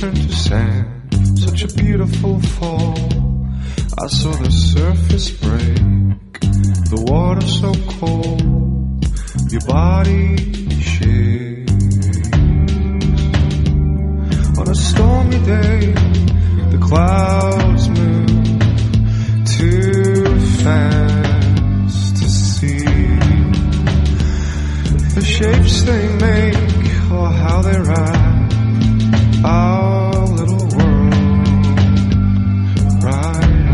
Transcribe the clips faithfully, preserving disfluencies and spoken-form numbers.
turned to sand. Such a beautiful fall. I saw the surface break, the water so cold, your body shakes. On a stormy day, the clouds move too fast to see. The shapes they make, or how they wrap our little world right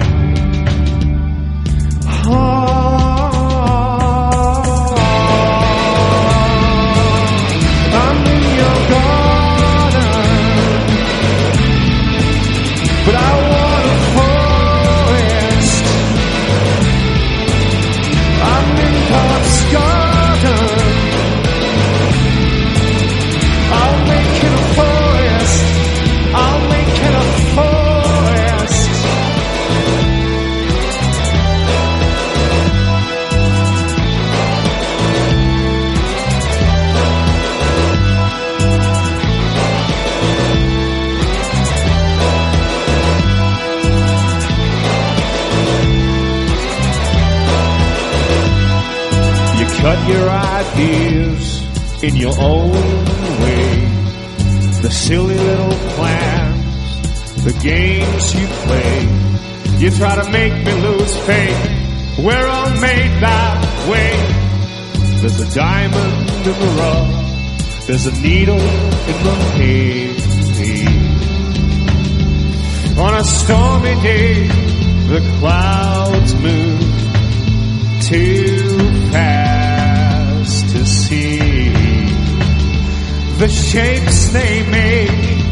up. Oh, I'm in your garden, but I want a forest. I'm in God's garden, I'll make it a forest. I'll make it a forest. You cut your ideas in your own way. The silly little plans, the games you play. You try to make me lose faith. We're all made that way. There's a diamond in the rough, there's a needle in the hay. On a stormy day, the clouds move too fast to see. The shapes they make